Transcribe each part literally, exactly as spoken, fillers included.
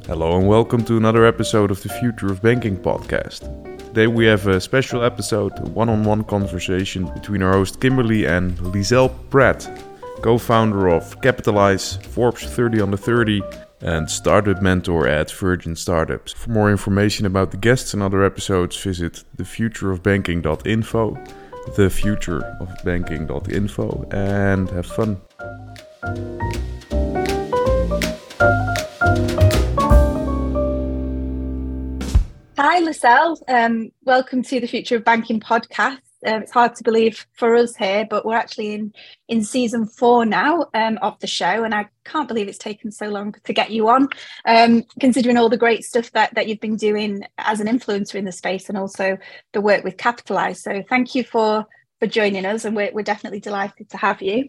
Hello and welcome to another episode of the Future of Banking podcast. Today we have a special episode, a one-on-one conversation between our host Kimberly and Lizelle Pratt, co-founder of Capitalize, Forbes thirty under thirty and startup mentor at Virgin Startups. For more information about the guests and other episodes, visit the future of banking dot info, the future of banking dot info, and have fun. Hi, Lizelle. Um, welcome to the Future of Banking podcast. Um, it's hard to believe for us here, but we're actually in, in season four now um, of the show, and I can't believe it's taken so long to get you on, um, considering all the great stuff that, that you've been doing as an influencer in the space and also the work with Capitalize. So thank you for, for joining us, and we're, we're definitely delighted to have you.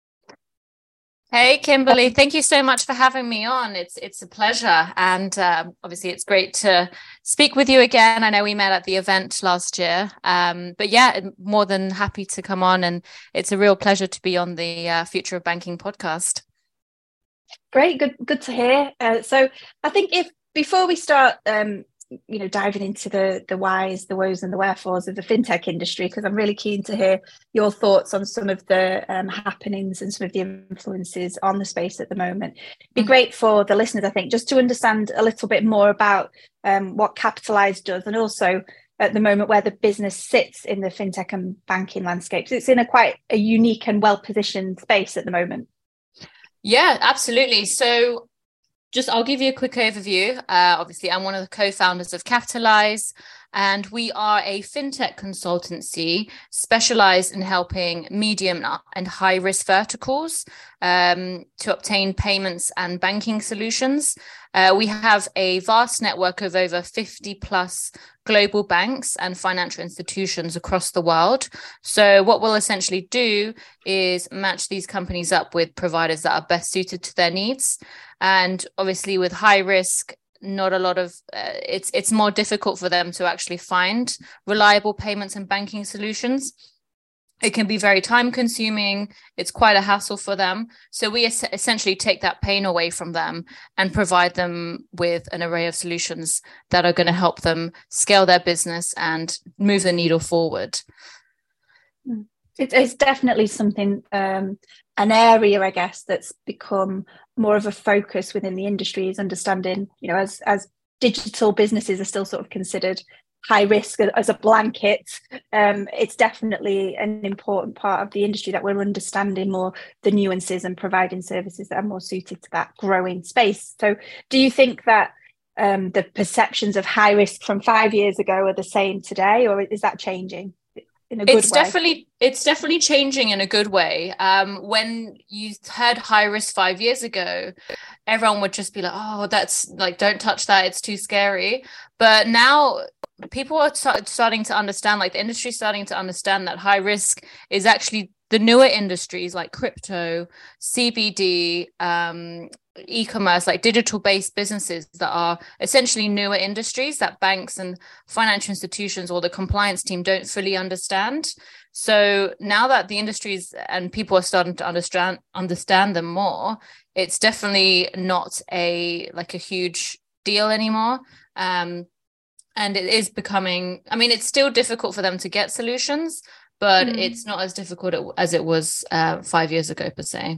Hey, Kimberly, thank you so much for having me on. It's it's a pleasure. And uh, obviously, it's great to speak with you again. I know we met at the event last year. Um, but yeah, more than happy to come on. And it's a real pleasure to be on the uh, Future of Banking podcast. Great. Good, good to hear. Uh, so I think if before we start, um, you know, diving into the the whys, the woes and the wherefores of the fintech industry, because I'm really keen to hear your thoughts on some of the um, happenings and some of the influences on the space at the moment. It'd be mm-hmm. great for the listeners, I think, just to understand a little bit more about um, what Capitalize does, and also at the moment where the business sits in the fintech and banking landscapes. It's in a quite a unique and well-positioned space at the moment. Yeah, absolutely. So Just, I'll give you a quick overview. Uh, obviously, I'm one of the co-founders of Capitalize, and we are a fintech consultancy specialized in helping medium and high-risk verticals um, to obtain payments and banking solutions. Uh, we have a vast network of over fifty plus global banks and financial institutions across the world. So what we'll essentially do is match these companies up with providers that are best suited to their needs. And obviously with high risk, not a lot of, uh, it's it's more difficult for them to actually find reliable payments and banking solutions. It can be very time consuming. It's quite a hassle for them. So we es- essentially take that pain away from them and provide them with an array of solutions that are going to help them scale their business and move the needle forward. It's definitely something, um, an area, I guess, that's become more of a focus within the industry, is understanding, you know, as as digital businesses are still sort of considered high risk as a blanket. Um, it's definitely an important part of the industry that we're understanding more the nuances and providing services that are more suited to that growing space. So do you think that um, the perceptions of high risk from five years ago are the same today, or is that changing? In a good it's way? definitely it's definitely changing in a good way. Um, when you heard high risk five years ago, everyone would just be like, "Oh, that's like, don't touch that; it's too scary." But now people are start, starting to understand, like the industry is starting to understand that high risk is actually the newer industries like crypto, C B D, um, e-commerce, like digital-based businesses that are essentially newer industries that banks and financial institutions or the compliance team don't fully understand. So now that the industries and people are starting to understand understand them more, it's definitely not a like a huge deal anymore. Um, and it is becoming, I mean, it's still difficult for them to get solutions, but mm. it's not as difficult as it was uh, five years ago, per se.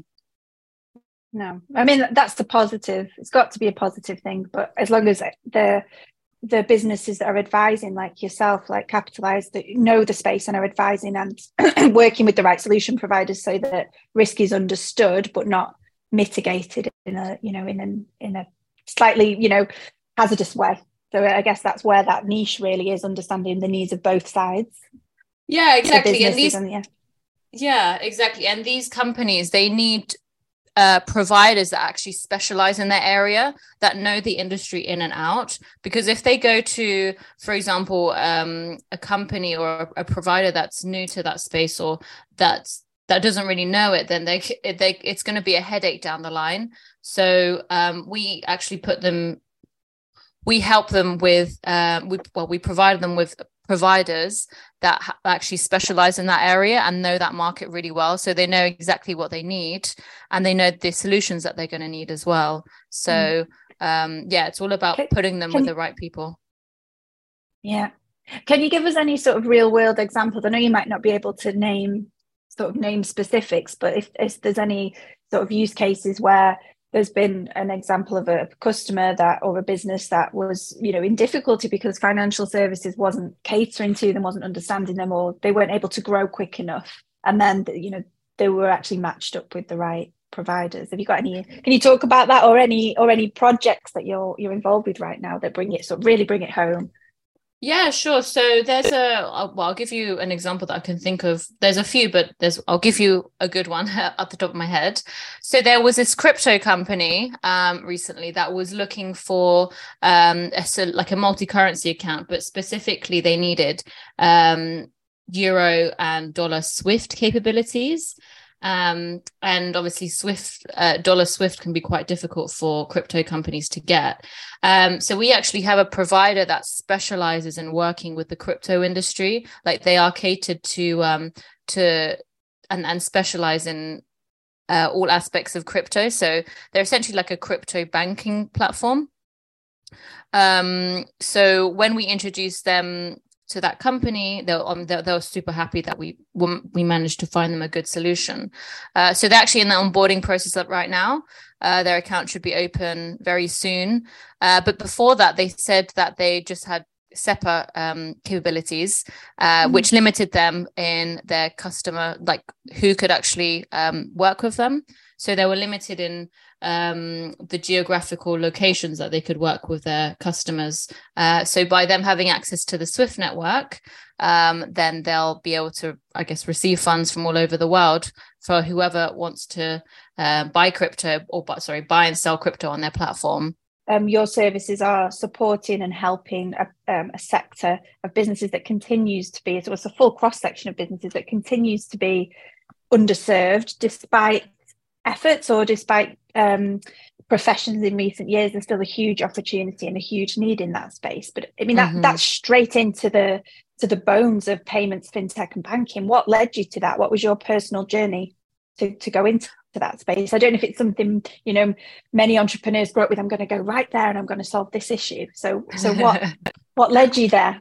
No, I mean, that's the positive. It's got to be a positive thing. But as long as the the businesses that are advising, like yourself, like Capitalize, that know the space and are advising and working with the right solution providers so that risk is understood but not mitigated in a, you know, in an in a slightly, you know, hazardous way. So I guess that's where that niche really is, understanding the needs of both sides. Yeah, exactly. And these, and, yeah. yeah, exactly. And these companies, they need uh, providers that actually specialize in their area, that know the industry in and out. Because if they go to, for example, um, a company or a provider that's new to that space, or that's that doesn't really know it, then they, they it's going to be a headache down the line. So um, we actually put them. We help them with, uh, we, well, we provide them with providers that ha- actually specialize in that area and know that market really well. So they know exactly what they need and they know the solutions that they're going to need as well. So mm. um, yeah, it's all about can, putting them can, with the right people. Yeah. Can you give us any sort of real world examples? I know you might not be able to name sort of name specifics, but if, if there's any sort of use cases where there's been an example of a customer that or a business that was, you know, in difficulty because financial services wasn't catering to them, wasn't understanding them, or they weren't able to grow quick enough. And then, you know, they were actually matched up with the right providers. Have you got any, can you talk about that, or any or any projects that you're you're involved with right now that bring it sort of really bring it home? Yeah, sure. So there's a, well, I'll give you an example that I can think of. There's a few, but there's, I'll give you a good one at the top of my head. So there was this crypto company um, recently that was looking for um, a, so like a multi-currency account, but specifically they needed um, Euro and dollar Swift capabilities. Um, and obviously Swift, uh, dollar Swift can be quite difficult for crypto companies to get. Um, so we actually have a provider that specializes in working with the crypto industry. Like they are catered to, um, to, and, and specialize in uh, all aspects of crypto. So they're essentially like a crypto banking platform. Um, so when we introduced them to that company, they were, um, they, they were super happy that we we managed to find them a good solution. Uh, so they're actually in the onboarding process right now. Uh, their account should be open very soon. Uh, but before that, they said that they just had SEPA um, capabilities, uh, mm-hmm. which limited them in their customer, like who could actually um, work with them. So they were limited in um, the geographical locations that they could work with their customers. Uh, so by them having access to the Swift network, um, then they'll be able to, I guess, receive funds from all over the world for whoever wants to uh, buy crypto or, sorry, buy and sell crypto on their platform. Um, your services are supporting and helping a, um, a sector of businesses that continues to be, so it's a full cross-section of businesses that continues to be underserved despite efforts or despite um, professions in recent years. There's still a huge opportunity and a huge need in that space. But I mean, that mm-hmm. that's straight into the to the bones of payments, fintech and banking. What led you to that? What was your personal journey to, to go into that space? I don't know if it's something, you know, many entrepreneurs grow up with. I'm going to go right there and I'm going to solve this issue. So so what what led you there?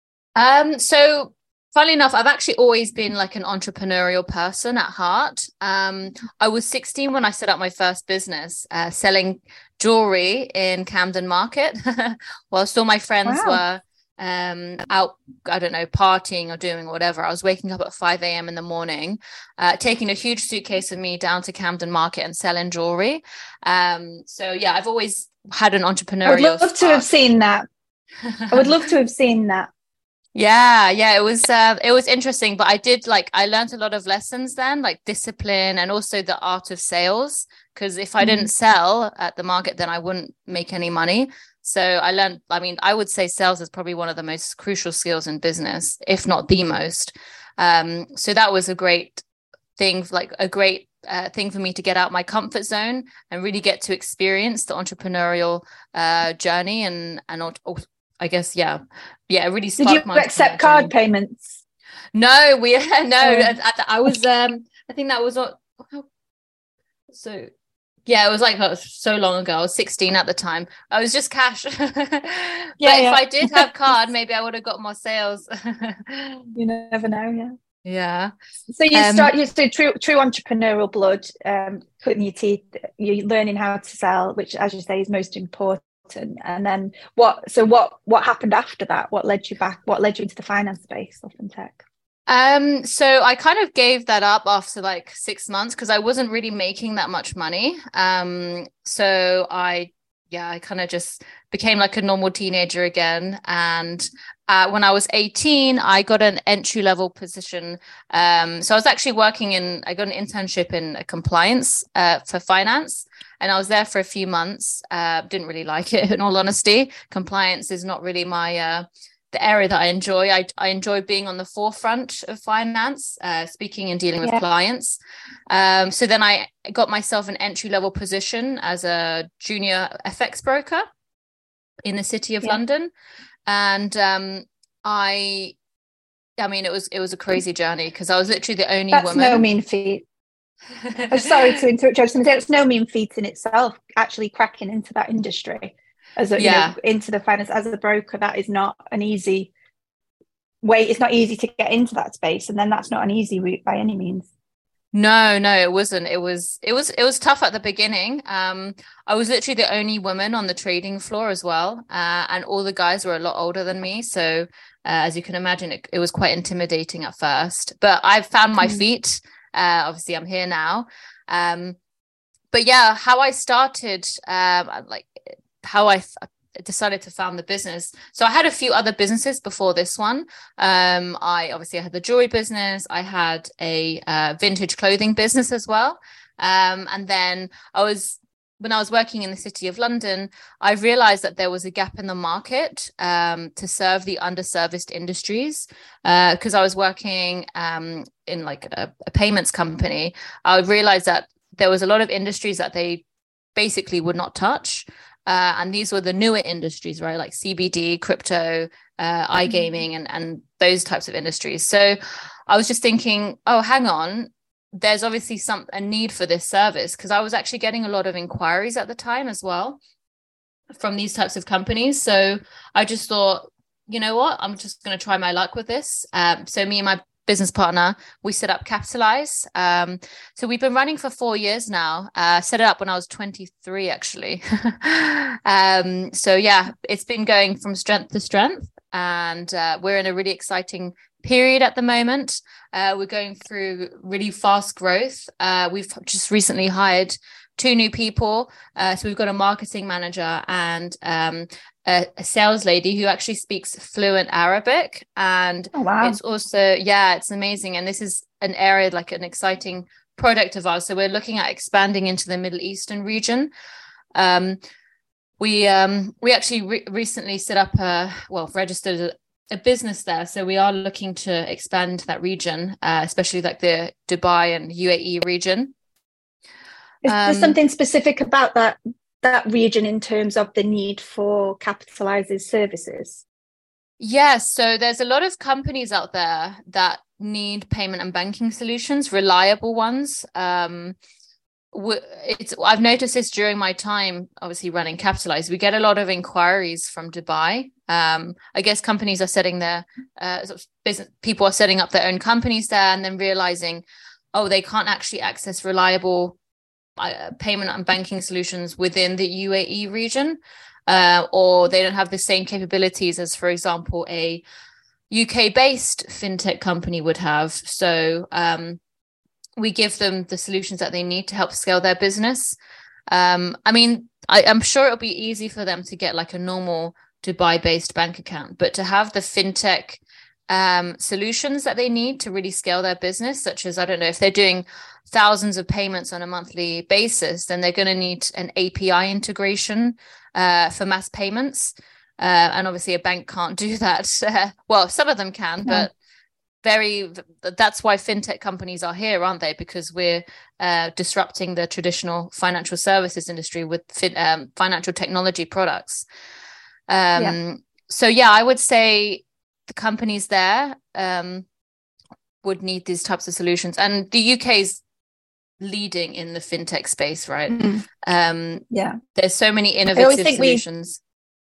Um, so funnily enough, I've actually always been like an entrepreneurial person at heart. Um, I was sixteen when I set up my first business, uh, selling jewelry in Camden Market, whilst all my friends wow. were um, out, I don't know, partying or doing whatever. I was waking up at five a.m. in the morning, uh, taking a huge suitcase of me down to Camden Market and selling jewelry. Um, so yeah, I've always had an entrepreneurial I would love spark. to have seen that. I would love to have seen that. Yeah, yeah, it was uh, it was interesting, but I did like I learned a lot of lessons then, like discipline and also the art of sales. Because if I mm-hmm. didn't sell at the market, then I wouldn't make any money. So I learned, I mean, I would say sales is probably one of the most crucial skills in business, if not the most. Um, so that was a great thing, like a great uh, thing for me to get out my comfort zone and really get to experience the entrepreneurial uh, journey and and also, I guess, yeah, yeah, it really sparked. Did you accept card payments? No, we no. Oh. I, I was, um, I think that was what. So, yeah, it was like oh, so long ago. I was sixteen at the time. I was just cash. yeah, but yeah. If I did have card, maybe I would have got more sales. You never know. Yeah. Yeah. So you um, start. You so true, true entrepreneurial blood. Um, cutting your teeth. You're learning how to sell, which, as you say, is most important. And, and then what so what what happened after that? What led you back what led you into the finance space of fintech? Um so I kind of gave that up after like six months because I wasn't really making that much money. Um so I yeah I kind of just became like a normal teenager again. And uh, when I was eighteen, I got an entry level position. Um so I was actually working in I got an internship in a compliance uh, for finance. And I was there for a few months. Uh, didn't really like it, in all honesty. Compliance is not really my uh, the area that I enjoy. I, I enjoy being on the forefront of finance, uh, speaking and dealing with yeah. clients. Um, so then I got myself an entry level position as a junior F X broker in the city of yeah. London, and um, I, I mean, it was it was a crazy journey because I was literally the only That's woman. No mean feat. I'm sorry to interrupt you. I was going to say it's no mean feat in itself, actually cracking into that industry as a, yeah. you know, into the finance as a broker. That is not an easy way. It's not easy to get into that space, and then that's not an easy route by any means. No, no, it wasn't. It was, it was, it was tough at the beginning. Um, I was literally the only woman on the trading floor as well, uh, and all the guys were a lot older than me. So, uh, as you can imagine, it, it was quite intimidating at first. But I've found my mm. feet. Uh, obviously, I'm here now. Um, but yeah, how I started, um, like how I f- decided to found the business. So I had a few other businesses before this one. Um, I obviously had the jewelry business. I had a uh, vintage clothing business as well. Um, and then I was, when I was working in the City of London, I realized that there was a gap in the market um, to serve the underserviced industries. Because uh, I was working um, in like a, a payments company, I realized that there was a lot of industries that they basically would not touch. Uh, and these were the newer industries, right? Like C B D, crypto, uh, iGaming, and, and those types of industries. So I was just thinking, oh, hang on, there's obviously some a need for this service, because I was actually getting a lot of inquiries at the time as well from these types of companies. So I just thought, you know what, I'm just going to try my luck with this. Um, so me and my business partner, we set up Capitalize. Um, so we've been running for four years now. Uh, set it up when I was twenty-three, actually. um, so yeah, it's been going from strength to strength, and uh, we're in a really exciting period at the moment. Uh, we're going through really fast growth. Uh, we've just recently hired two new people. Uh, so we've got a marketing manager and um, a, a sales lady who actually speaks fluent Arabic. And oh, wow. It's also, yeah, it's amazing. And this is an area, like an exciting product of ours. So we're looking at expanding into the Middle Eastern region. Um, we um, we actually re- recently set up a, well, registered a, a business there. So we are looking to expand that region, uh, especially like the Dubai and U A E region. Is there um, something specific about that that region in terms of the need for Capitalize's services? Yes, yeah, so there's a lot of companies out there that need payment and banking solutions, reliable ones. Um, it's I've noticed this during my time, obviously running Capitalize. We get a lot of inquiries from Dubai. Um, I guess companies are setting their uh, sort of business, people are setting up their own companies there, and then realizing, oh, they can't actually access reliable Uh, payment and banking solutions within the U A E region, uh, or they don't have the same capabilities as, for example, a U K-based fintech company would have. So um, we give them the solutions that they need to help scale their business. Um, I mean, I, I'm sure it'll be easy for them to get like a normal Dubai-based bank account, but to have the fintech um, solutions that they need to really scale their business, such as, I don't know, if they're doing thousands of payments on a monthly basis, then they're going to need an A P I integration uh, for mass payments. Uh, and obviously a bank can't do that. Uh, well, some of them can, no. but very, that's why fintech companies are here, aren't they? Because we're uh, disrupting the traditional financial services industry with fin- um, financial technology products. Um, yeah. So yeah, I would say the companies there um, would need these types of solutions. And the U K's leading in the fintech space, right? Mm. Um, yeah. There's so many innovative solutions.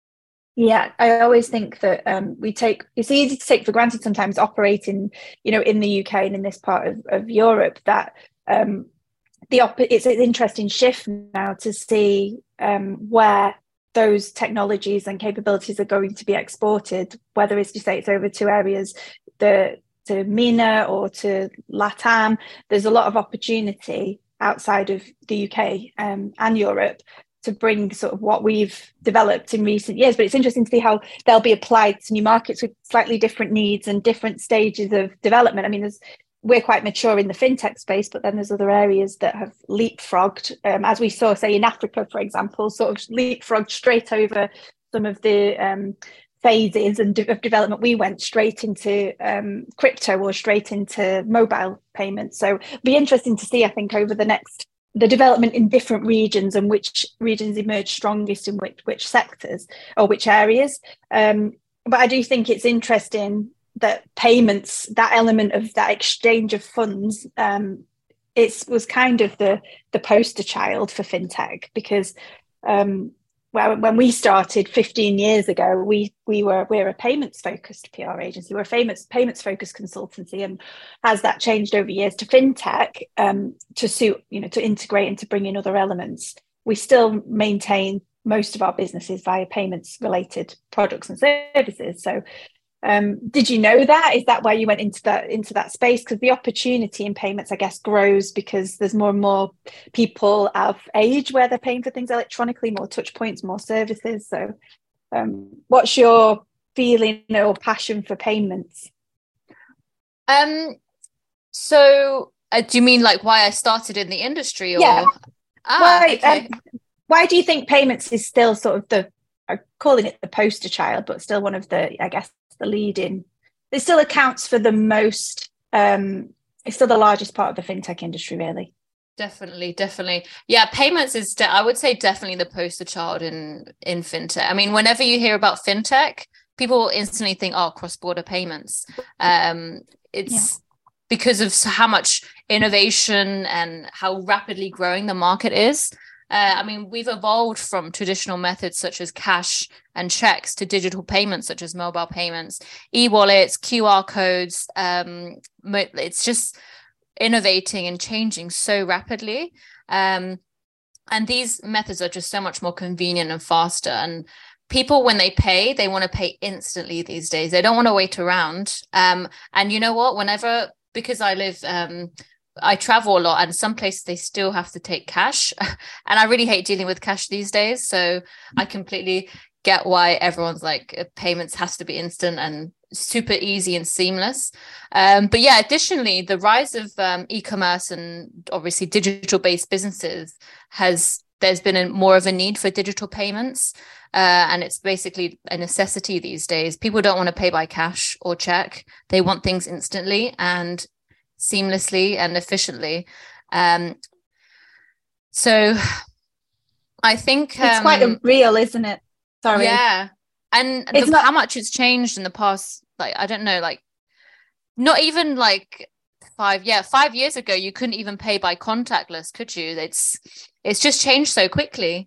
We, yeah, I always think that um, we take, it's easy to take for granted sometimes operating, you know, in the U K and in this part of, of Europe, that um, the op- it's an interesting shift now to see um, where those technologies and capabilities are going to be exported, whether it's to say it's over to areas, the to MENA or to LATAM. There's a lot of opportunity outside of the U K um, and Europe to bring sort of what we've developed in recent years. But it's interesting to see how they'll be applied to new markets with slightly different needs and different stages of development. I mean, there's, we're quite mature in the fintech space, but then there's other areas that have leapfrogged, um, as we saw, say, in Africa, for example, sort of leapfrogged straight over some of the um, phases and de- of development. We went straight into um, crypto or straight into mobile payments. So it'll be interesting to see, I think, over the next, the development in different regions and which regions emerge strongest in which, which sectors or which areas. Um, but I do think it's interesting that payments, that element of that exchange of funds, um, it was kind of the the poster child for fintech, because um, well, when we started fifteen years ago, we we were we're a payments focused P R agency, we're a payments payments focused consultancy, and as that changed over years to fintech, um, to suit you know to integrate and to bring in other elements, we still maintain most of our businesses via payments related products and services. So. Um, did you know that? Is that why you went into that into that space? Because the opportunity in payments, I guess, grows because there's more and more people of age where they're paying for things electronically, more touch points, more services. So um, what's your feeling or passion for payments? Um, so uh, do you mean like why I started in the industry? Or... Yeah. Ah, why, okay. um, why do you think payments is still sort of the, I'm calling it the poster child, but still one of the, I guess, the leading, it still accounts for the most, um, it's still the largest part of the fintech industry, really. Definitely, definitely. Yeah, payments is, de- I would say definitely the poster child in, in fintech. I mean, whenever you hear about fintech, people instantly think, oh, cross-border payments. Um, it's yeah. because of how much innovation and how rapidly growing the market is. Uh, I mean, we've evolved from traditional methods such as cash and checks to digital payments such as mobile payments, e-wallets, Q R codes. Um, it's just innovating and changing so rapidly. Um, and these methods are just so much more convenient and faster. And people, when they pay, they want to pay instantly these days. They don't want to wait around. Um, and you know what? Whenever, because I live... Um, I travel a lot, and some places they still have to take cash, and I really hate dealing with cash these days. So I completely get why everyone's like, payments has to be instant and super easy and seamless. Um, but yeah, additionally, the rise of um, e-commerce and obviously digital-based businesses has there's been a, more of a need for digital payments, uh, and it's basically a necessity these days. People don't want to pay by cash or check; they want things instantly and seamlessly and efficiently. Um, so I think it's um, quite a real, isn't it? Sorry. Yeah. And the, not- how much it's changed in the past, like, I don't know, like not even like five, yeah, five years ago, you couldn't even pay by contactless, could you? It's, it's just changed so quickly.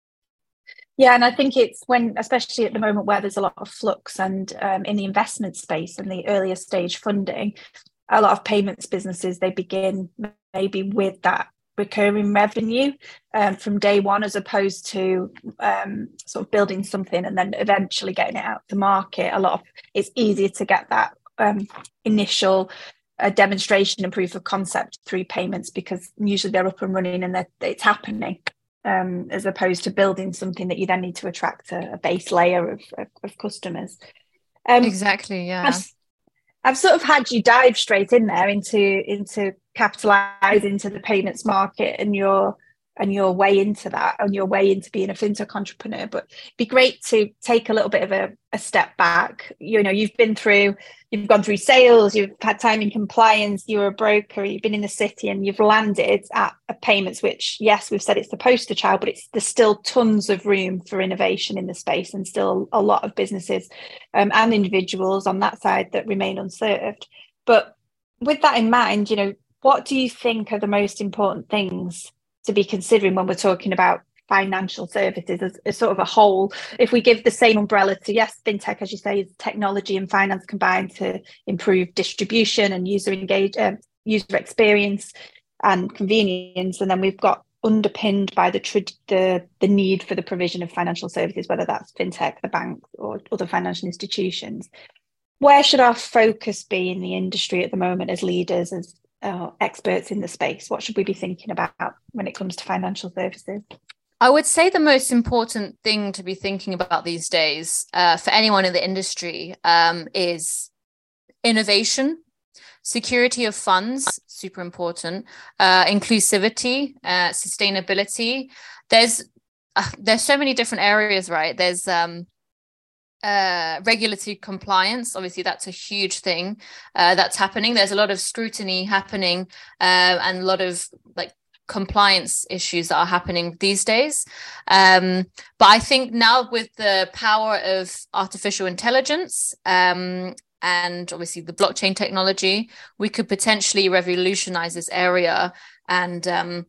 Yeah, and I think it's when, especially at the moment where there's a lot of flux and um, in the investment space and the earlier stage funding, a lot of payments businesses, they begin maybe with that recurring revenue um, from day one, as opposed to um, sort of building something and then eventually getting it out to market. A lot of it's easier to get that um, initial uh, demonstration and proof of concept through payments, because usually they're up and running and it's happening, um, as opposed to building something that you then need to attract a, a base layer of, of, of customers. Um, exactly, yeah. I've, I've sort of had you dive straight in there into into capitalize into the payments market and your and your way into that and your way into being a fintech entrepreneur. But it'd be great to take a little bit of a, a step back. You know, you've been through, you've gone through sales, you've had time in compliance, you were a broker, you've been in the city, and you've landed at a payments, which, yes, we've said it's the poster child, but it's there's still tons of room for innovation in the space, and still a lot of businesses um, and individuals on that side that remain unserved. But with that in mind, you know, what do you think are the most important things to be considering when we're talking about financial services as, as sort of a whole? If we give the same umbrella to, yes, fintech, as you say, is technology and finance combined to improve distribution and user engage, uh, user experience and convenience, and then we've got underpinned by the, tr- the the need for the provision of financial services, whether that's fintech, the banks, or other financial institutions. Where should our focus be in the industry at the moment as leaders, as uh, experts in the space? What should we be thinking about when it comes to financial services? I would say the most important thing to be thinking about these days uh, for anyone in the industry um, is innovation, security of funds, super important, uh, inclusivity, uh, sustainability. There's uh, there's so many different areas, right? There's um, uh, regulatory compliance. Obviously, that's a huge thing uh, that's happening. There's a lot of scrutiny happening uh, and a lot of like compliance issues that are happening these days. Um, but I think now with the power of artificial intelligence, um, and obviously the blockchain technology, we could potentially revolutionize this area. And um,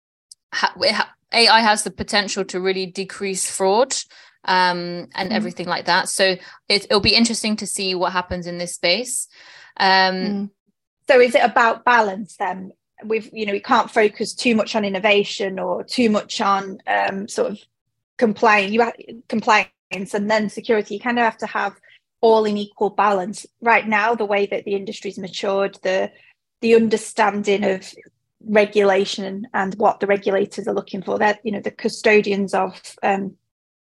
ha- A I has the potential to really decrease fraud um, and mm. everything like that. So it, it'll be interesting to see what happens in this space. Um, mm. So is it about balance then? We've, you know, we can't focus too much on innovation or too much on um, sort of complying, you have, compliance and then security. You kind of have to have all in equal balance. Right now, the way that the industry's matured, the the understanding of regulation and what the regulators are looking for, they're, you know, the custodians of um,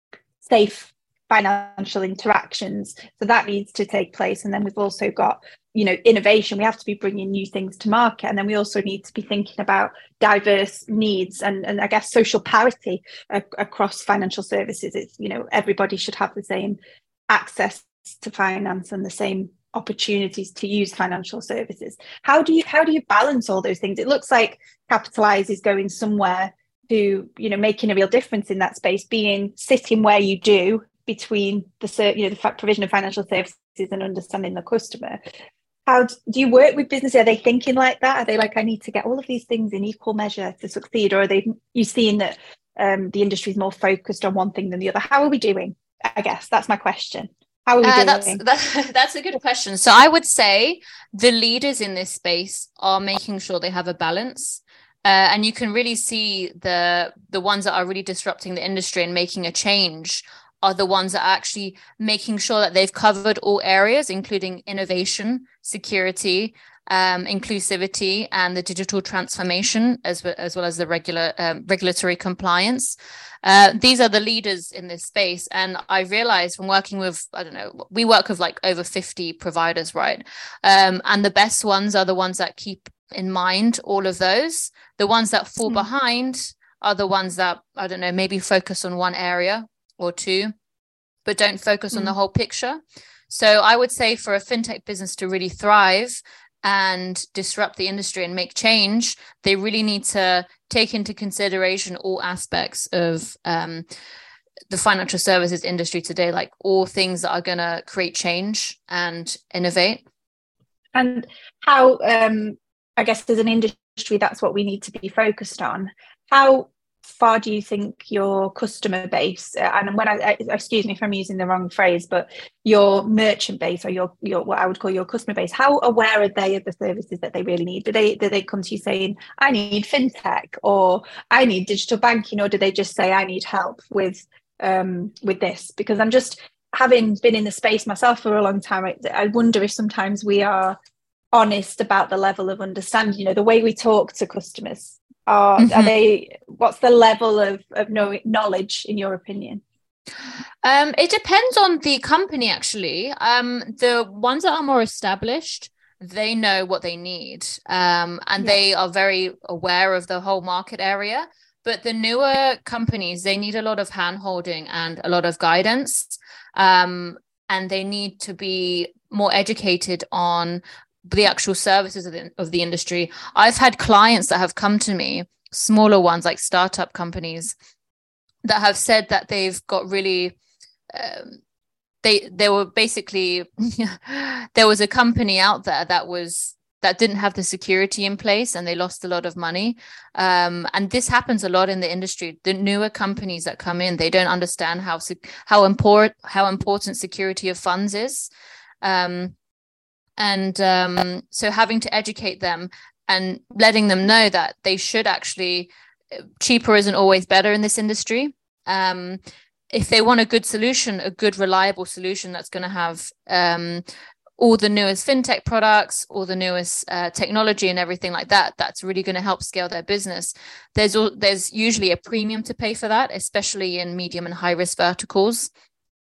safe financial interactions. So that needs to take place. And then we've also got, you know, innovation. We have to be bringing new things to market. And then we also need to be thinking about diverse needs and, and I guess social parity uh, across financial services. It's, you know, everybody should have the same access to finance and the same opportunities to use financial services. How do you how do you balance all those things? It looks like Capitalise is going somewhere to, you know, making a real difference in that space, being sitting where you do between the, you know, the provision of financial services and understanding the customer. How do you work with business? Are they thinking like that? Are they like, I need to get all of these things in equal measure to succeed? Or are they, you seeing that um, the industry is more focused on one thing than the other? How are we doing? I guess that's my question. How are we uh, doing? That's, that, that's a good question. So I would say the leaders in this space are making sure they have a balance. Uh, and you can really see the the ones that are really disrupting the industry and making a change are the ones that are actually making sure that they've covered all areas, including innovation, security, um, inclusivity, and the digital transformation, as, well, as well as the regular um, regulatory compliance. Uh, these are the leaders in this space. And I realized from working with, I don't know, we work with like over fifty providers, right? Um, and the best ones are the ones that keep in mind all of those. The ones that fall mm. behind are the ones that, I don't know, maybe focus on one area or two, but don't focus mm. on the whole picture. So I would say for a fintech business to really thrive and disrupt the industry and make change, they really need to take into consideration all aspects of um, the financial services industry today, like all things that are going to create change and innovate. And how, um, I guess as an industry, that's what we need to be focused on. How far do you think your customer base, uh, and when I, I excuse me if I'm using the wrong phrase, but your merchant base or your your what I would call your customer base, how aware are they of the services that they really need? Do they do they come to you saying, I need fintech, or I need digital banking, or do they just say, I need help with um with this? Because I'm just, having been in the space myself for a long time, I, I wonder if sometimes we are honest about the level of understanding, you know, the way we talk to customers. Are, mm-hmm. are they, what's the level of, of knowledge in your opinion? Um, it depends on the company, actually. Um, the ones that are more established, they know what they need, um, and yeah. they are very aware of the whole market area. But the newer companies, they need a lot of hand-holding and a lot of guidance, um, and they need to be more educated on the actual services of the, of the industry. I've had clients that have come to me, smaller ones like startup companies, that have said that they've got really um, they they were basically there was a company out there that was that didn't have the security in place and they lost a lot of money, um, and this happens a lot in the industry. The newer companies that come in, they don't understand how how important how important security of funds is. Um, And um, so having to educate them and letting them know that they should actually, cheaper isn't always better in this industry. Um, if they want a good solution, a good, reliable solution that's going to have um, all the newest fintech products, all the newest uh, technology and everything like that, that's really going to help scale their business. There's there's usually a premium to pay for that, especially in medium and high risk verticals.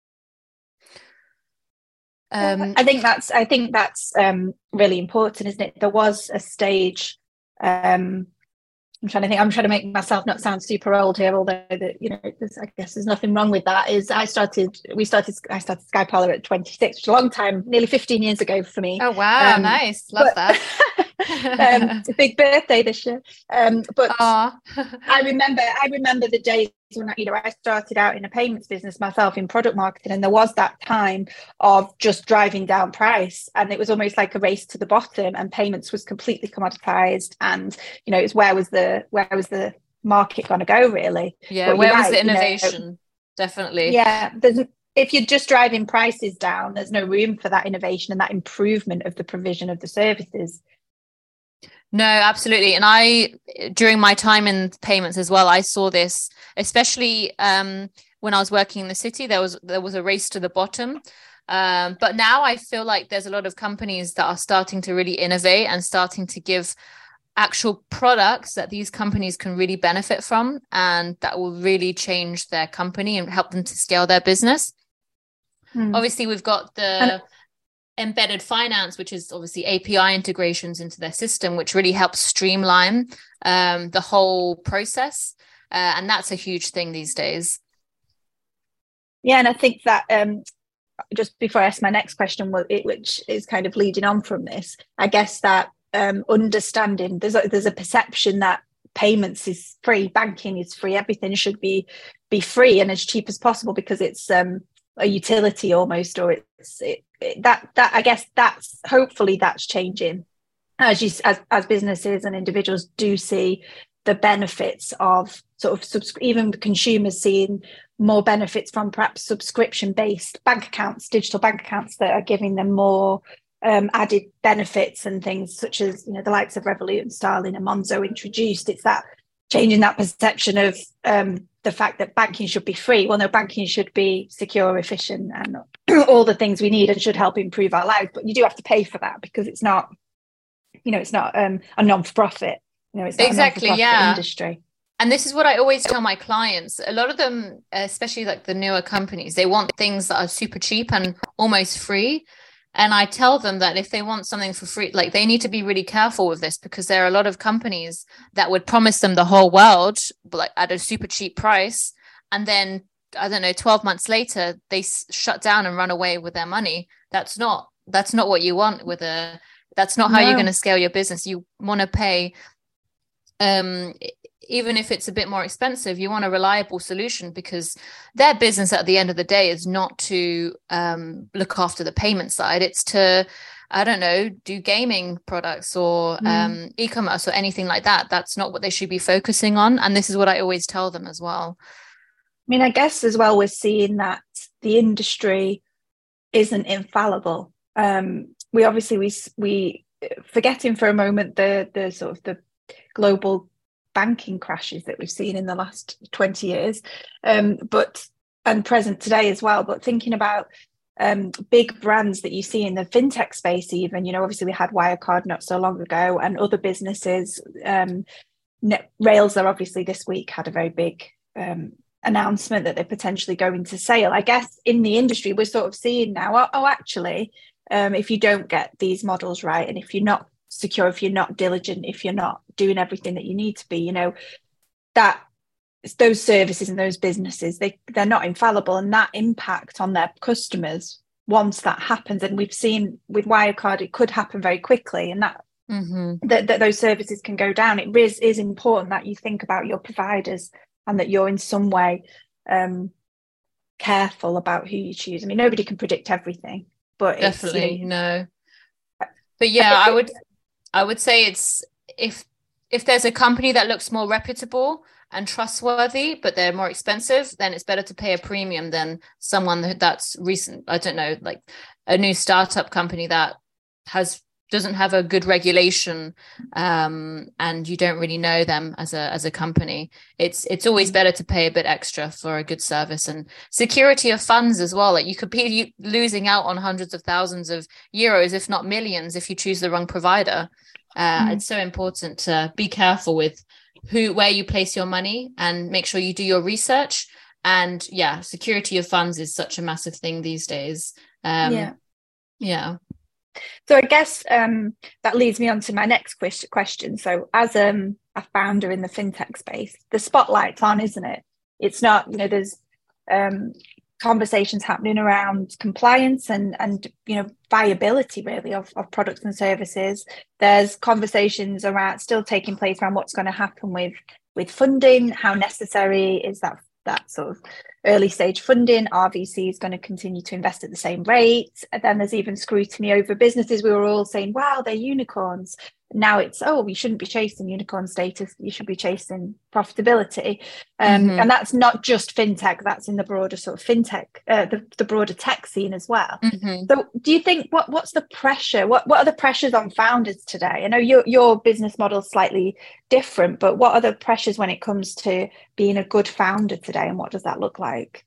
Um, I think that's I think that's um, really important, isn't it? There was a stage. Um, I'm trying to think. I'm trying to make myself not sound super old here, although that you know, I guess there's nothing wrong with that. Is I started, we started, I started Skyparlour at twenty-six, which is a long time, nearly fifteen years ago for me. Oh wow, um, nice, love but, that. um, it's a big birthday this year. Um, but I remember, I remember the days when I, you know, I started out in a payments business myself in product marketing, and there was that time of just driving down price, and it was almost like a race to the bottom, and payments was completely commoditized, and you know, it's where was the where was the market going to go really? Yeah, but where was right, the innovation? You know, definitely. Yeah, there's if you're just driving prices down, there's no room for that innovation and that improvement of the provision of the services. No, absolutely. And I, during my time in payments as well, I saw this, especially um, when I was working in the city, there was there was a race to the bottom. Um, but now I feel like there's a lot of companies that are starting to really innovate and starting to give actual products that these companies can really benefit from, and that will really change their company and help them to scale their business. Hmm. Obviously, we've got the and- embedded finance, which is obviously A P I integrations into their system, which really helps streamline um, the whole process. Uh, and that's a huge thing these days. Yeah, and I think that um, just before I ask my next question, which is kind of leading on from this, I guess that um, understanding, there's a, there's a perception that payments is free, banking is free, everything should be be free and as cheap as possible because it's um, a utility almost, or it's it, it, that that I guess that's hopefully that's changing as you as as businesses and individuals do see the benefits of sort of subs- even consumers seeing more benefits from perhaps subscription based bank accounts, digital bank accounts that are giving them more um, added benefits and things such as, you know, the likes of Revolut and Starling and Monzo introduced. It's that changing that perception of um, the fact that banking should be free. Well, no, banking should be secure, efficient, and all the things we need and should help improve our lives. But you do have to pay for that because it's not, you know, it's not um, a non-for-profit. You know, it's not exactly, a non-for-profit yeah. industry. And this is what I always tell my clients. A lot of them, especially like the newer companies, they want things that are super cheap and almost free. And I tell them that if they want something for free, like they need to be really careful with this, because there are a lot of companies that would promise them the whole world, like at a super cheap price. And then, I don't know, twelve months later, they s- shut down and run away with their money. That's not, that's not what you want with a, that's not how No. you're going to scale your business. You want to pay, um, even if it's a bit more expensive, you want a reliable solution, because their business at the end of the day is not to um, look after the payment side. It's to, I don't know, do gaming products or mm. um, e-commerce or anything like that. That's not what they should be focusing on. And this is what I always tell them as well. I mean, I guess as well, we're seeing that the industry isn't infallible. Um, we obviously, we, we forgetting for a moment the the sort of the global banking crashes that we've seen in the last twenty years, um, but and present today as well. But thinking about um, big brands that you see in the fintech space, even, you know, obviously we had Wirecard not so long ago, and other businesses. Um, Rails are obviously this week had a very big um, announcement that they're potentially going to sale. I guess in the industry, we're sort of seeing now, oh, oh actually, um, if you don't get these models right, and if you're not secure, if you're not diligent, if you're not doing everything that you need to be, you know, that those services and those businesses, they they're not infallible, and that impact on their customers once that happens, and we've seen with Wirecard it could happen very quickly, and that mm-hmm. that, that those services can go down. It is, is important that you think about your providers and that you're in some way um careful about who you choose. I mean, nobody can predict everything, but definitely it's, you know, no but yeah I, I would I would say it's if if there's a company that looks more reputable and trustworthy, but they're more expensive, then it's better to pay a premium than someone that's recent. I don't know, like a new startup company that has doesn't have a good regulation, um, and you don't really know them as a as a company. It's it's always better to pay a bit extra for a good service and security of funds as well. Like you could be losing out on hundreds of thousands of euros, if not millions, if you choose the wrong provider. Uh, mm. It's so important to be careful with who, where you place your money, and make sure you do your research. And yeah, security of funds is such a massive thing these days. Um, yeah. Yeah. So I guess um, that leads me on to my next question. So as um, a founder in the fintech space, the spotlight's on, isn't it? It's not, you know, there's um, conversations happening around compliance and and you know viability really of, of products and services. There's conversations around still taking place around what's going to happen with with funding. How necessary is that that sort of early stage funding? Are V Cs going to continue to invest at the same rate? And then there's even scrutiny over businesses. We were all saying, wow, they're unicorns. Now it's, oh, we shouldn't be chasing unicorn status. You should be chasing profitability. Um, mm-hmm. And that's not just fintech. That's in the broader sort of fintech, uh, the, the broader tech scene as well. Mm-hmm. So do you think, what what's the pressure? What what are the pressures on founders today? I know your, your business model is slightly different, but what are the pressures when it comes to being a good founder today? And what does that look like?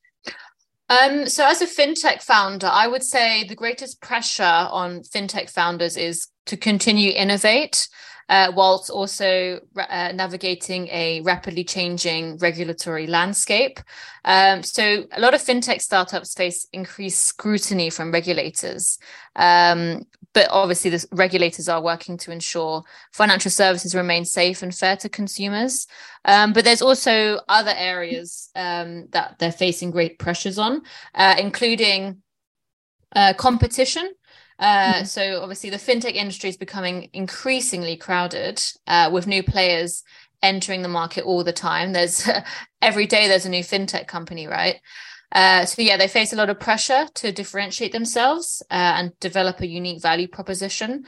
Um, so as a fintech founder, I would say the greatest pressure on fintech founders is to continue innovate, uh, whilst also uh, navigating a rapidly changing regulatory landscape. Um, so a lot of fintech startups face increased scrutiny from regulators. Um, but obviously the regulators are working to ensure financial services remain safe and fair to consumers. Um, but there's also other areas um, that they're facing great pressures on, uh, including uh, competition. Uh, mm-hmm. So obviously the fintech industry is becoming increasingly crowded uh, with new players entering the market all the time. There's every day there's a new fintech company, right? Uh, so yeah, they face a lot of pressure to differentiate themselves uh, and develop a unique value proposition.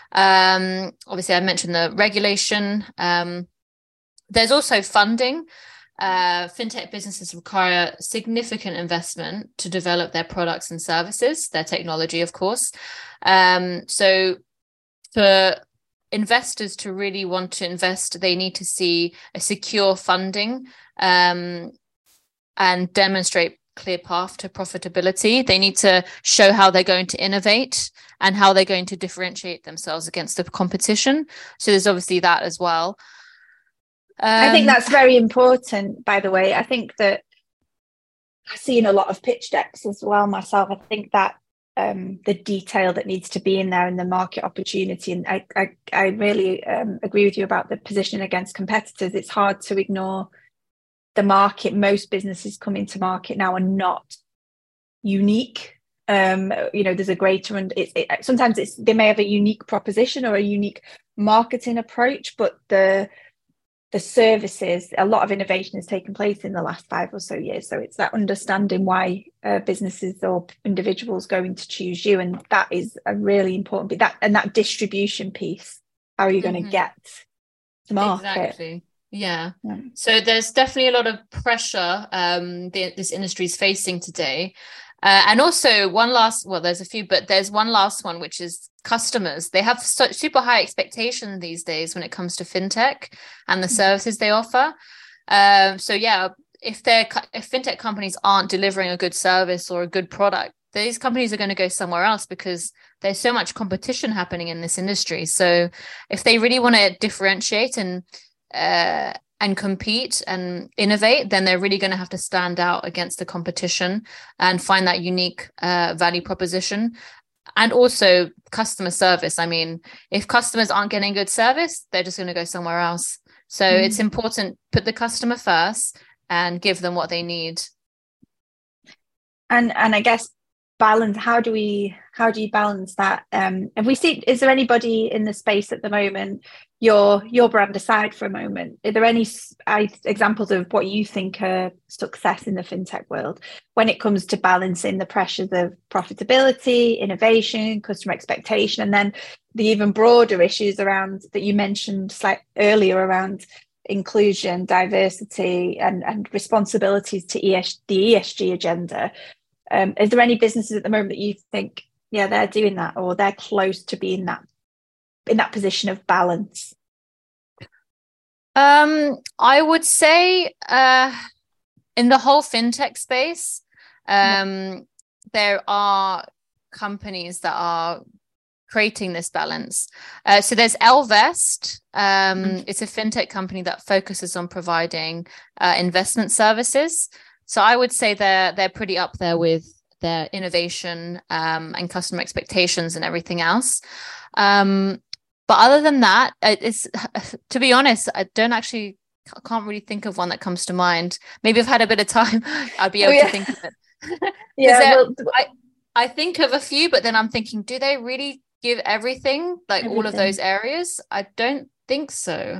Um, obviously, I mentioned the regulation. Um, there's also funding. Uh, fintech businesses require significant investment to develop their products and services, their technology, of course. Um, so for investors to really want to invest, they need to see a secure funding um, and demonstrate clear path to profitability. They need to show how they're going to innovate and how they're going to differentiate themselves against the competition. So there's obviously that as well. Um, I think that's very important, by the way. I think that I've seen a lot of pitch decks as well myself. I think that um, the detail that needs to be in there and the market opportunity. And I, I, I really um, agree with you about the positioning against competitors. It's hard to ignore the market. Most businesses coming to market now are not unique. Um, you know, there's a greater, and it's it, sometimes it's they may have a unique proposition or a unique marketing approach, but the the services, a lot of innovation has taken place in the last five or so years. So it's that understanding why uh, businesses or individuals going to choose you, and that is a really important bit. That and that distribution piece. How are you going to mm-hmm. get to market? Exactly. Yeah. yeah. So there's definitely a lot of pressure um, the, this industry is facing today. Uh, and also one last, well, there's a few, but there's one last one, which is customers. They have so, super high expectations these days when it comes to fintech and the services they offer. Um, so yeah, if they're if fintech companies aren't delivering a good service or a good product, these companies are going to go somewhere else because there's so much competition happening in this industry. So if they really want to differentiate and uh, and compete and innovate, then they're really going to have to stand out against the competition and find that unique uh, value proposition. And also customer service. I mean, if customers aren't getting good service, they're just going to go somewhere else. So mm. it's important, put the customer first and give them what they need. And and I guess balance, how do we how do you balance that? Um and we see, is there anybody in the space at the moment, your your brand aside for a moment, are there any uh, examples of what you think are success in the fintech world when it comes to balancing the pressures of profitability, innovation, customer expectation, and then the even broader issues around that you mentioned slight earlier around inclusion, diversity, and and responsibilities to E S, the E S G agenda? Um, is there any businesses at the moment that you think, yeah, they're doing that, or they're close to being that in that position of balance? Um, I would say uh, in the whole fintech space, um, yeah. there are companies that are creating this balance. Uh, so there's Ellevest. Um, mm-hmm. It's a fintech company that focuses on providing uh, investment services. So I would say they're they're pretty up there with their innovation um, and customer expectations and everything else. Um, but other than that, it's to be honest, I don't actually I can't really think of one that comes to mind. Maybe I've had a bit of time. I'd be able oh, yeah. to think of it. Yeah, well, I, I think of a few, but then I'm thinking, do they really give everything, like everything. All of those areas? I don't think so.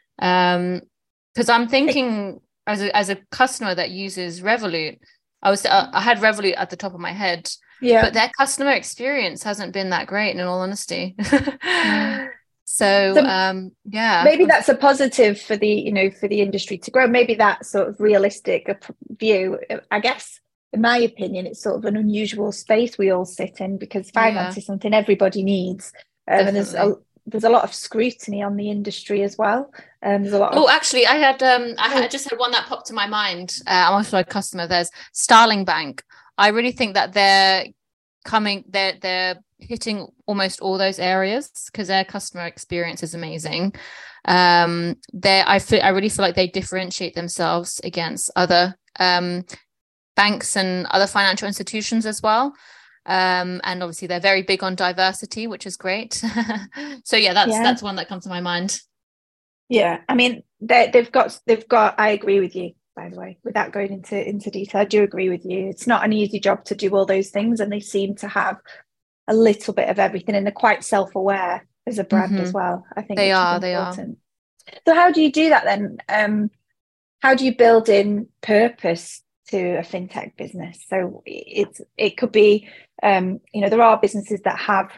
Um, because I'm thinking as a as a customer that uses Revolut, I was uh, I had Revolut at the top of my head, yeah, but their customer experience hasn't been that great, in all honesty. mm. So, so um, yeah, maybe that's a positive for the you know for the industry to grow. Maybe that sort of realistic view. I guess, in my opinion, it's sort of an unusual space we all sit in, because finance yeah. is something everybody needs, um, and there's a there's a lot of scrutiny on the industry as well. Um, there's a lot. Oh, of... actually, I had um, I, had, I just had one that popped to my mind. Uh, I'm also a customer. There's Starling Bank. I really think that they're coming. They're they're hitting almost all those areas because their customer experience is amazing. Um, they I feel I really feel like they differentiate themselves against other um banks and other financial institutions as well. Um, and obviously they're very big on diversity, which is great. So yeah, that's yeah. that's one that comes to my mind. Yeah, I mean, they've got they've got. I agree with you, by the way. Without going into into detail, I do agree with you. It's not an easy job to do all those things, and they seem to have a little bit of everything, and they're quite self-aware as a brand mm-hmm. as well. I think they are. They are. So how do you do that then? Um, how do you build in purpose to a fintech business? So it's it could be. Um, you know, there are businesses that have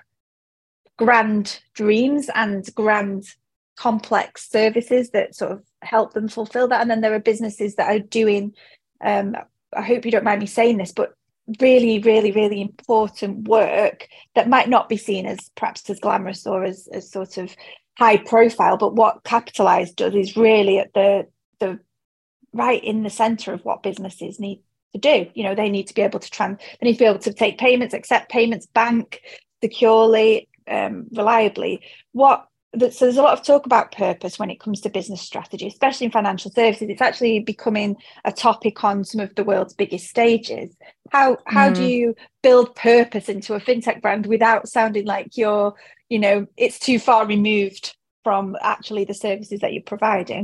grand dreams and grand complex services that sort of help them fulfill that. And then there are businesses that are doing, um, I hope you don't mind me saying this, but really, really, really important work that might not be seen as perhaps as glamorous or as, as sort of high profile. But what Capitalize does is really at the the right in the center of what businesses need to do. You know, they need to be able to trans they need to be able to take payments, accept payments, bank securely, um, reliably. What so there's a lot of talk about purpose when it comes to business strategy, especially in financial services. It's actually becoming a topic on some of the world's biggest stages. How how mm. do you build purpose into a fintech brand without sounding like you're, you know, it's too far removed from actually the services that you're providing?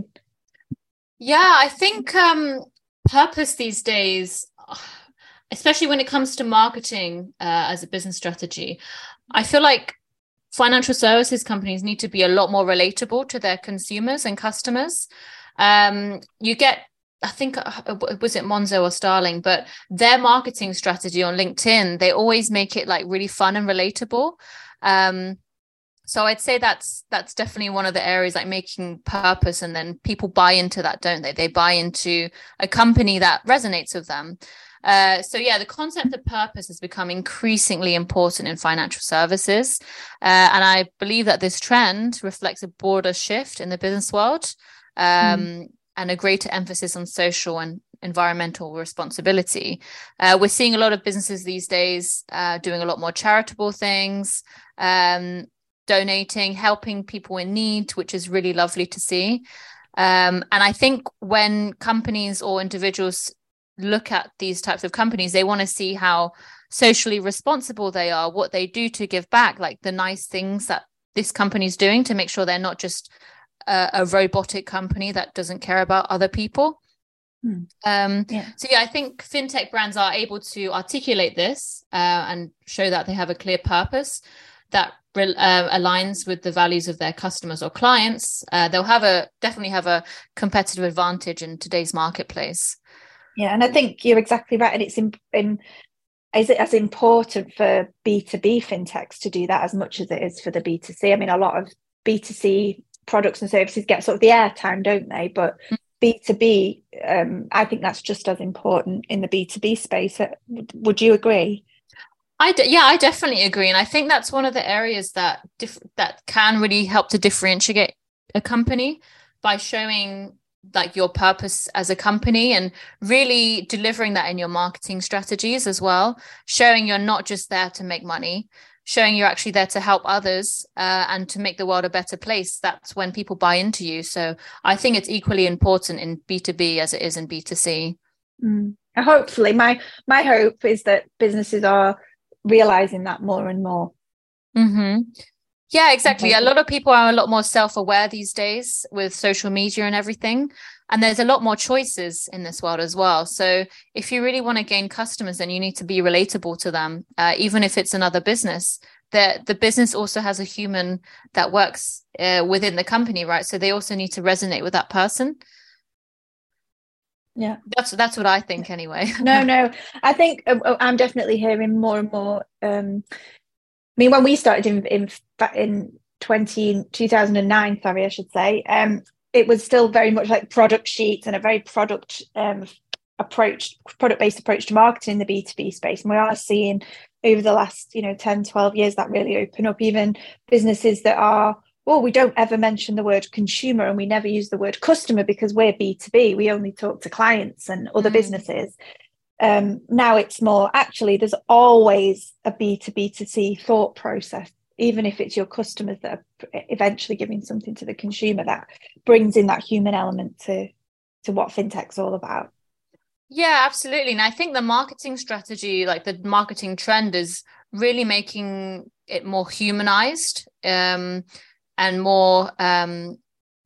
Yeah, I think um purpose these days, especially when it comes to marketing uh, as a business strategy, I feel like financial services companies need to be a lot more relatable to their consumers and customers. Um, you get, I think, uh, was it Monzo or Starling, but their marketing strategy on LinkedIn, they always make it like really fun and relatable. Um, So I'd say that's that's definitely one of the areas, like making purpose, and then people buy into that, don't they? They buy into a company that resonates with them. Uh, so yeah, the concept of purpose has become increasingly important in financial services. Uh, and I believe that this trend reflects a broader shift in the business world um, mm. and a greater emphasis on social and environmental responsibility. Uh, we're seeing a lot of businesses these days uh, doing a lot more charitable things, um, donating, helping people in need, which is really lovely to see. Um, and I think when companies or individuals look at these types of companies, they want to see how socially responsible they are, what they do to give back, like the nice things that this company is doing to make sure they're not just a, a robotic company that doesn't care about other people. Hmm. Um, yeah. So yeah, I think fintech brands are able to articulate this uh, and show that they have a clear purpose that uh, aligns with the values of their customers or clients. Uh, they'll have a definitely have a competitive advantage in today's marketplace. Yeah, and I think you're exactly right. And it's in, in is it as important for B two B fintechs to do that as much as it is for the B two C? I mean, a lot of B two C products and services get sort of the airtime, don't they? But mm-hmm. B two B, um, I think that's just as important in the B two B space. Would, would you agree? I d- yeah, I definitely agree, and I think that's one of the areas that dif- that can really help to differentiate a company by showing like your purpose as a company and really delivering that in your marketing strategies as well. Showing you're not just there to make money, showing you're actually there to help others uh, and to make the world a better place. That's when people buy into you. So I think it's equally important in B two B as it is in B two C. Mm. Hopefully, my my hope is that businesses are realizing that more and more. Mm-hmm. Yeah, exactly. A lot of people are a lot more self-aware these days with social media and everything. And there's a lot more choices in this world as well. So if you really want to gain customers, then you need to be relatable to them, uh, even if it's another business. The, the business also has a human that works uh, within the company, right? So they also need to resonate with that person. Yeah, that's that's what I think anyway. no, no, I think uh, I'm definitely hearing more and more. Um, I mean, when we started in in in twenty, two thousand nine, sorry, I should say, um, it was still very much like product sheets and a very product um, approach, product-based approach to marketing in the B two B space. And we are seeing over the last, you know, ten, twelve years that really open up. Even businesses that are, well, we don't ever mention the word consumer and we never use the word customer because we're B two B. We only talk to clients and other mm. businesses. Um, now it's more, actually, there's always a B two B to C thought process, even if it's your customers that are eventually giving something to the consumer, that brings in that human element to, to what fintech's all about. Yeah, absolutely. And I think the marketing strategy, like the marketing trend, is really making it more humanized um, and more, um,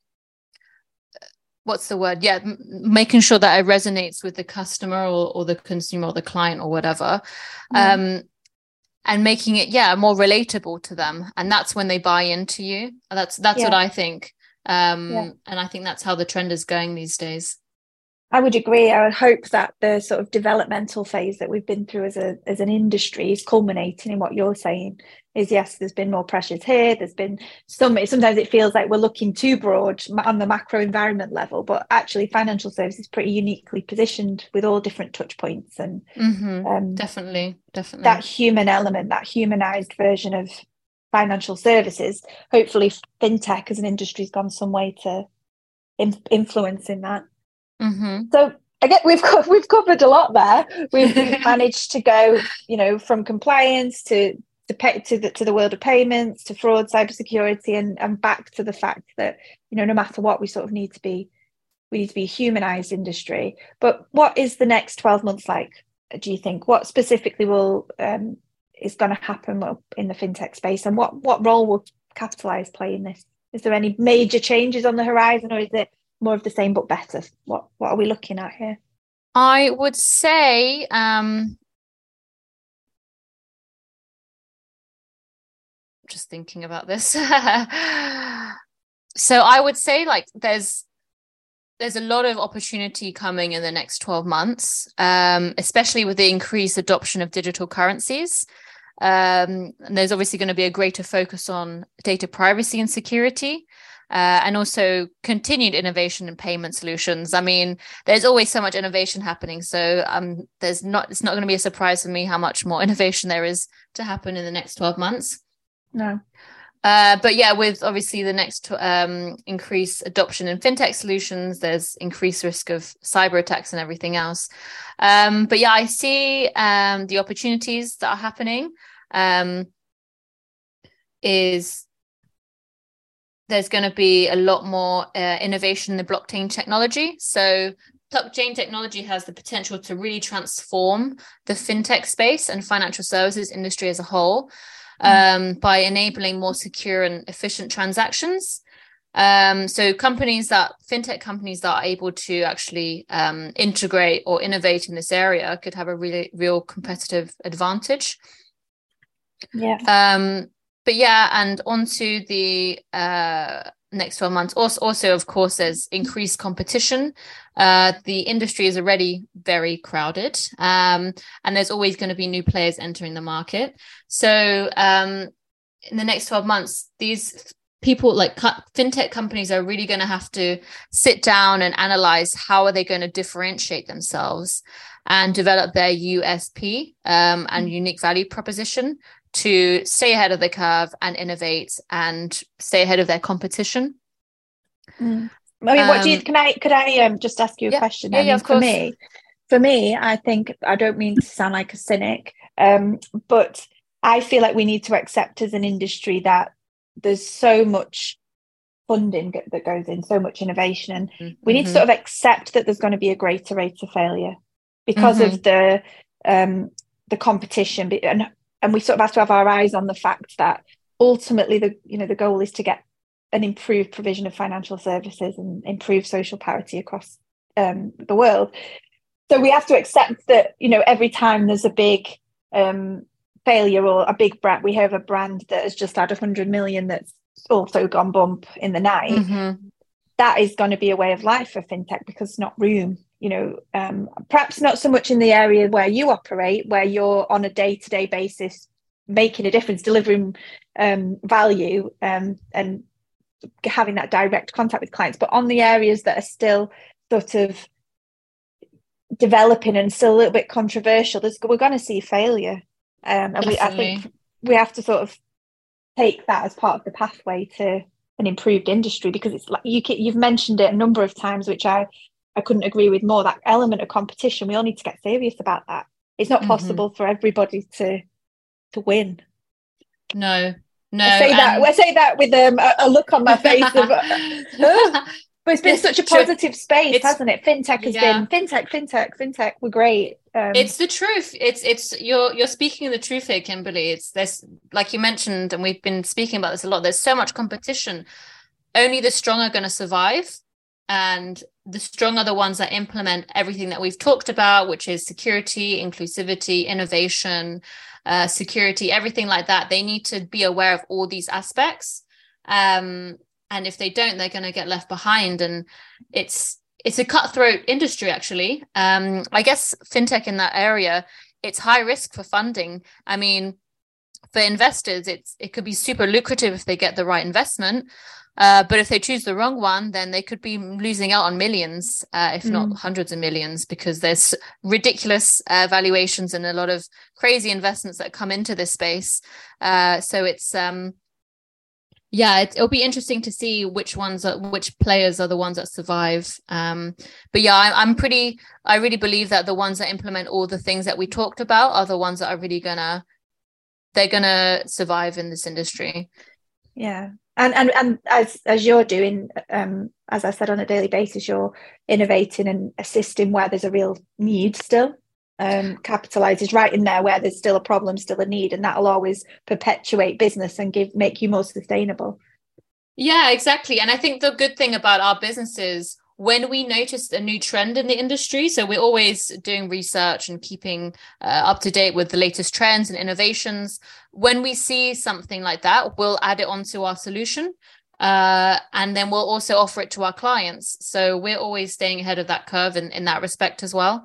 what's the word? Yeah, m- making sure that it resonates with the customer or, or the consumer or the client or whatever. Yeah. Um, and making it, yeah, more relatable to them. And that's when they buy into you. That's that's yeah. what I think. Um, yeah. And I think that's how the trend is going these days. I would agree. I would hope that the sort of developmental phase that we've been through as a as an industry is culminating in what you're saying. Is yes, there's been more pressures here. There's been some. Sometimes it feels like we're looking too broad on the macro environment level, but actually, financial services is pretty uniquely positioned with all different touch points and mm-hmm. um, definitely, definitely that human element, that humanized version of financial services. Hopefully, fintech as an industry has gone some way to in- influencing that. Mm-hmm. So I get we've got, we've covered a lot there. We've, we've managed to go, you know, from compliance to to pay to the to the world of payments, to fraud, cybersecurity, and and back to the fact that, you know, no matter what, we sort of need to be we need to be a humanized industry. But what is the next twelve months like? Do you think? What specifically will um, is going to happen in the fintech space, and what what role will Capitalize play in this? Is there any major changes on the horizon, or is it more of the same but better? What what are we looking at here? I would say um just thinking about this. So I would say like there's there's a lot of opportunity coming in the next twelve months, um, especially with the increased adoption of digital currencies. Um, and there's obviously going to be a greater focus on data privacy and security. Uh, and also continued innovation in payment solutions. I mean, there's always so much innovation happening. So um, there's not it's not going to be a surprise for me how much more innovation there is to happen in the next twelve months. No. Uh, but yeah, with obviously the next um, increased adoption in fintech solutions, there's increased risk of cyber attacks and everything else. Um, but yeah, I see um, the opportunities that are happening um, is there's going to be a lot more uh, innovation in the blockchain technology. So blockchain technology has the potential to really transform the fintech space and financial services industry as a whole um, mm. by enabling more secure and efficient transactions. Um, so companies that, fintech companies that are able to actually um, integrate or innovate in this area could have a really real competitive advantage. Yeah. Um, But yeah, and onto the uh, next twelve months. Also, also, of course, there's increased competition. Uh, the industry is already very crowded, um, and there's always going to be new players entering the market. So um, in the next twelve months, these people like fintech companies are really going to have to sit down and analyze how are they going to differentiate themselves and develop their U S P um, and mm-hmm. unique value proposition to stay ahead of the curve and innovate and stay ahead of their competition. Mm. I mean, what do you, can I, could I um, just ask you a yeah, question? Yeah, I mean, yeah, of for course. me, for me, I think, I don't mean to sound like a cynic, um, but I feel like we need to accept as an industry that there's so much funding that goes in, so much innovation, and mm-hmm. we need to sort of accept that there's going to be a greater rate of failure because mm-hmm. of the um, the competition, and and we sort of have to have our eyes on the fact that ultimately the you know the goal is to get an improved provision of financial services and improve social parity across um, the world. So we have to accept that, you know, every time there's a big um, failure or a big brand, we have a brand that has just had one hundred million that's also gone bump in the night. Mm-hmm. That is going to be a way of life for fintech because there's not room, you know, um, perhaps not so much in the area where you operate, where you're on a day-to-day basis making a difference, delivering um, value um, and having that direct contact with clients, but on the areas that are still sort of developing and still a little bit controversial, there's, we're going to see failure. Um, and we, I think we have to sort of take that as part of the pathway to an improved industry, because it's like you, you've mentioned it a number of times, which I, I couldn't agree with more, that element of competition. We all need to get serious about that. It's not possible mm-hmm. for everybody to to win. No, no. I say and... that I say that with um, a, a look on my face of uh, but it's been it's such a positive tr- space, hasn't it? Fintech has yeah. been fintech, fintech, fintech. We're great. Um, it's the truth. It's it's you're you're speaking the truth here, Kimberly. It's there's, like you mentioned, and we've been speaking about this a lot. There's so much competition. Only the strong are going to survive, and the strong are the ones that implement everything that we've talked about, which is security, inclusivity, innovation, uh, security, everything like that. They need to be aware of all these aspects. Um, And if they don't, they're going to get left behind. And it's it's a cutthroat industry, actually. Um, I guess fintech in that area, it's high risk for funding. I mean, for investors, it's it could be super lucrative if they get the right investment. Uh, but if they choose the wrong one, then they could be losing out on millions, uh, if mm. not hundreds of millions, because there's ridiculous uh, valuations and a lot of crazy investments that come into this space. Uh, so it's... Um, Yeah, it, it'll be interesting to see which ones are, which players are the ones that survive. Um, but yeah, I, I'm pretty, I really believe that the ones that implement all the things that we talked about are the ones that are really gonna, they're gonna survive in this industry. Yeah, and and and as as you're doing, um, as I said, on a daily basis, you're innovating and assisting where there's a real need still. Um, capitalizes right in there where there's still a problem, still a need, and that'll always perpetuate business and give make you more sustainable. Yeah, exactly. And I think the good thing about our business is when we notice a new trend in the industry, so we're always doing research and keeping uh, up to date with the latest trends and innovations. When we see something like that, we'll add it onto our solution. Uh, and then we'll also offer it to our clients. So we're always staying ahead of that curve in, in that respect as well.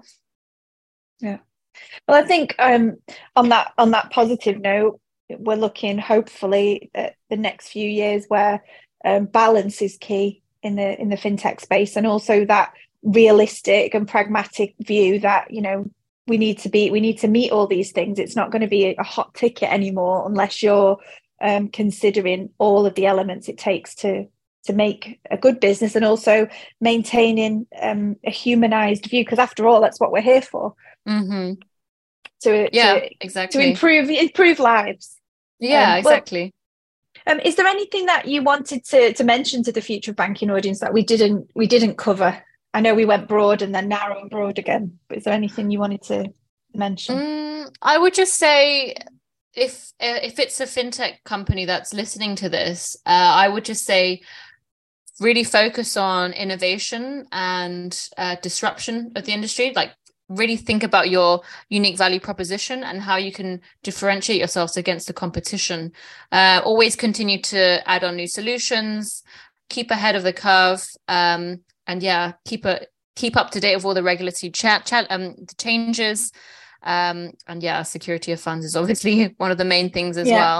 Yeah. Well, I think um, on that on that positive note, we're looking hopefully at the next few years where um, balance is key in the in the fintech space, and also that realistic and pragmatic view that, you know, we need to be we need to meet all these things. It's not going to be a hot ticket anymore unless you're um, considering all of the elements it takes to to make a good business, and also maintaining um, a humanized view, because after all, that's what we're here for. Mm-hmm. To, yeah, to, exactly. to improve improve lives. Yeah, um, exactly. Well, um, is there anything that you wanted to to mention to the Future of Banking audience that we didn't we didn't cover? I know we went broad and then narrow and broad again, but is there anything you wanted to mention? Mm, I would just say, if if it's a fintech company that's listening to this, uh, I would just say, really focus on innovation and uh, disruption of the industry. Like, really think about your unique value proposition and how you can differentiate yourselves against the competition. Uh, always continue to add on new solutions, keep ahead of the curve, um, and yeah, keep a keep up to date with all the regulatory chat, chat um, the changes. Um, and yeah, security of funds is obviously one of the main things as yeah. well.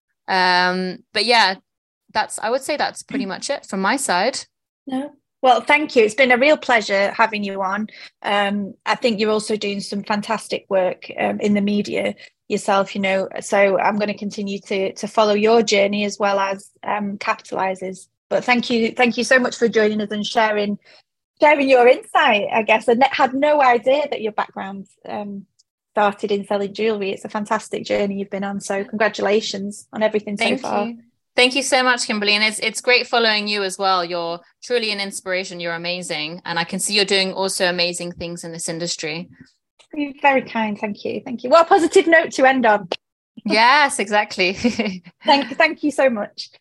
Um, but yeah, that's I would say that's pretty much it from my side. No. Well, thank you. It's been a real pleasure having you on. Um, I think you're also doing some fantastic work um, in the media yourself, you know, so I'm going to continue to to follow your journey as well as um, Capitalizes. But thank you. Thank you so much for joining us and sharing sharing your insight, I guess. I had no idea that your background um, started in selling jewellery. It's a fantastic journey you've been on. So congratulations on everything thank so far. You. Thank you so much, Kimberly. And it's it's great following you as well. You're truly an inspiration. You're amazing. And I can see you're doing also amazing things in this industry. You're very kind. Thank you. Thank you. What a positive note to end on. Yes, exactly. thank, thank you so much.